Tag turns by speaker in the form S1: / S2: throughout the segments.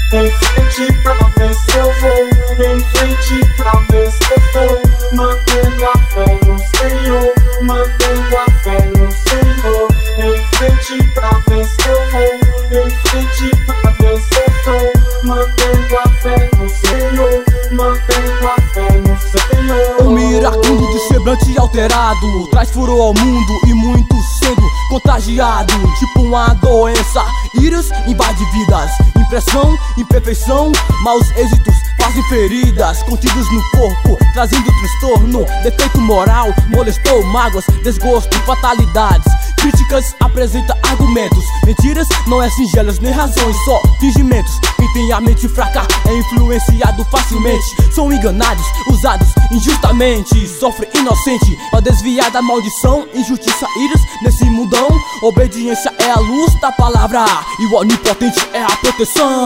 S1: Em frente pra ver se eu vou, em frente pra ver se eu tô, mantendo a fé no Senhor, mantendo a fé no Senhor. Em frente pra ver se eu vou, em frente pra ver se eu tô, mantendo a fé no Senhor, mantendo a fé no Senhor.
S2: O miraculo de semblante alterado traz furor ao mundo e muitos sendo contagiado. Tipo uma doença, vírus invade vidas. Impressão, imperfeição, maus êxitos fazem feridas contidos no corpo, trazendo transtorno, defeito moral, molestou mágoas, desgosto, fatalidades. Críticas apresenta argumentos, mentiras não é singelas nem razões, só fingimentos. Quem tem a mente fraca é influenciado facilmente. São enganados, usados injustamente, sofre inocente pra desviar da maldição, injustiça, íris nesse mundão. Obediência é a luz da palavra e o onipotente é a proteção.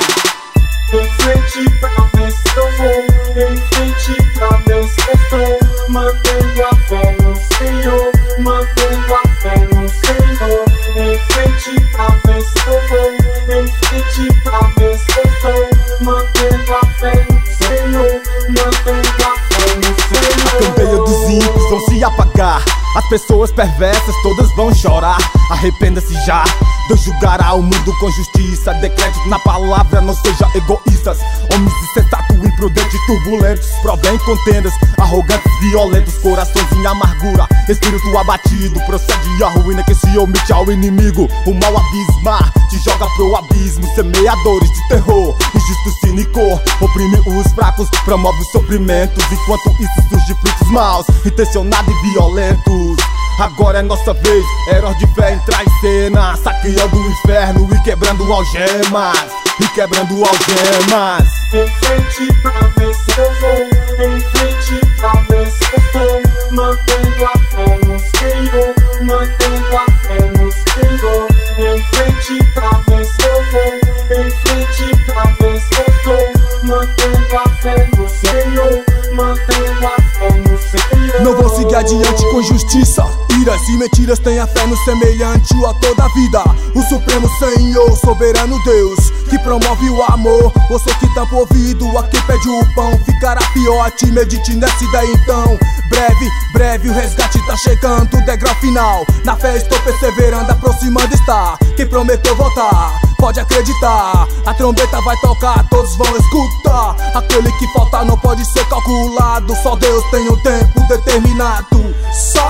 S1: Em frente pra ver se eu vou, em frente pra ver se eu tô, mantendo a fé no Senhor, mantendo a fé no Senhor. Em frente pra ver se eu vou, em frente pra ver se eu tô, mantendo a fé no Senhor, mantendo a fé no Senhor.
S3: A candeia dos ímpios vão se apagar, as pessoas perversas todas vão chorar. Arrependa-se já, Deus julgará o mundo com justiça. Dê crédito na palavra, não seja egoístas. Homens insensatos, imprudentes, turbulentos, provém contendas, arrogantes, violentos, corações em amargura, espírito abatido, procede a ruína que se omite ao inimigo. O mal abisma, te joga pro abismo. Semeadores de terror, injusto, cínico, oprime os fracos, promove os sofrimentos. Enquanto isso surge frutos maus, intencionados e violentos. Agora é nossa vez, heróis de fé entrar em cena, saqueando o inferno e quebrando algemas, e quebrando algemas.
S1: Em frente pra ver se eu vou, em frente pra ver se eu tô, mantendo a fé no Senhor, mantendo a fé no Senhor. Em frente pra ver se eu vou, em frente pra ver se eu tô, mantendo a fé no Senhor, mantendo a fé no Senhor.
S2: Não vou seguir adiante com justiça, iras e mentiras, tenha fé no semelhante a toda a vida. O Supremo Senhor, soberano Deus, que promove o amor. Você que tampa o ouvido a quem pede o pão, ficará pior a ti, medite nessa ideia então. Breve o resgate tá chegando, degrau final. Na fé estou perseverando, aproximando está quem prometeu voltar. Pode acreditar, a trombeta vai tocar, todos vão escutar. Aquele que falta não pode ser calculado, só Deus tem um tempo determinado. Só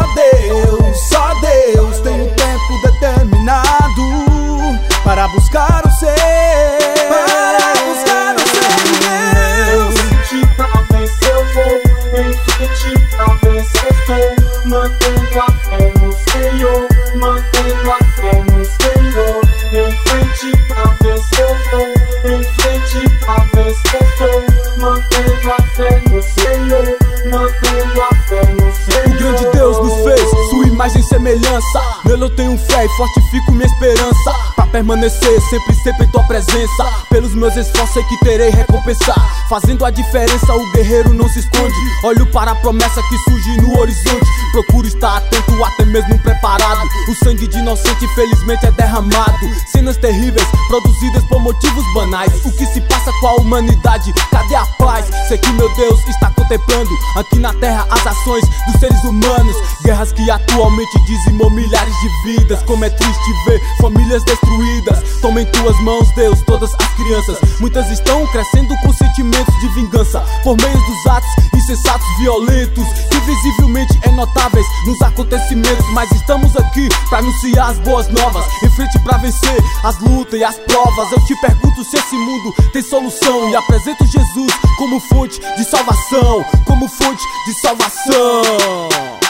S2: Deus tem um tempo determinado para buscar o ser, para buscar o ser.
S1: Em frente pra ver se eu vou, em frente pra ver se eu tô, mantendo a fé no Senhor, mantendo a fé no Senhor. Em frente pra ver se eu vou, em frente pra ver se eu tô, mantendo a fé no Senhor, mantendo a fé no Senhor.
S2: O grande Deus nos fez, sua imagem e semelhança. Nele eu tenho fé e fortifico minha esperança, pra permanecer sempre em tua presença. Pelos meus esforços sei que terei recompensa, fazendo a diferença o guerreiro não se esconde. Olho para a promessa que surge no horizonte, procuro estar atento, até mesmo preparado. O sangue de inocente infelizmente é derramado, cenas terríveis produzidas por motivos banais. O que se passa com a humanidade, cadê a paz? Sei que meu Deus está contemplando aqui na terra as ações dos seres humanos. Guerras que atualmente dizimam milhares de vidas, como é triste ver famílias destruídas. Toma em tuas mãos, Deus, todas as crianças. Muitas estão crescendo com sentimentos de vingança, por meio dos atos insensatos, violentos, que visivelmente é notáveis nos acontecimentos. Mas estamos aqui pra anunciar as boas novas, em frente pra vencer as lutas e as provas. Eu te pergunto se esse mundo tem solução, e apresento Jesus como fonte de salvação, como fonte de salvação.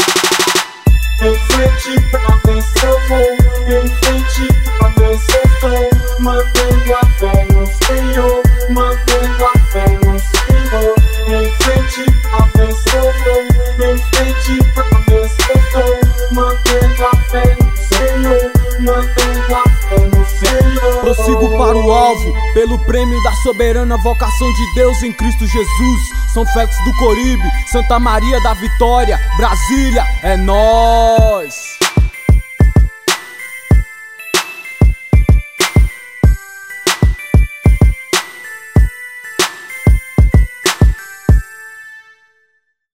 S1: Em frente pra ver se eu vou, em frente pra ver se eu tô, mantendo a fé no Senhor, mantendo a fé no Senhor. Em frente pra ver se eu vou, em frente pra ver se eu tô, mantendo a fé no Senhor, mantendo a fé no Senhor.
S2: Prossigo para o alvo, pelo prêmio da soberana vocação de Deus em Cristo Jesus. São Félix do Coribe, Santa Maria da Vitória, Brasília, é nóis!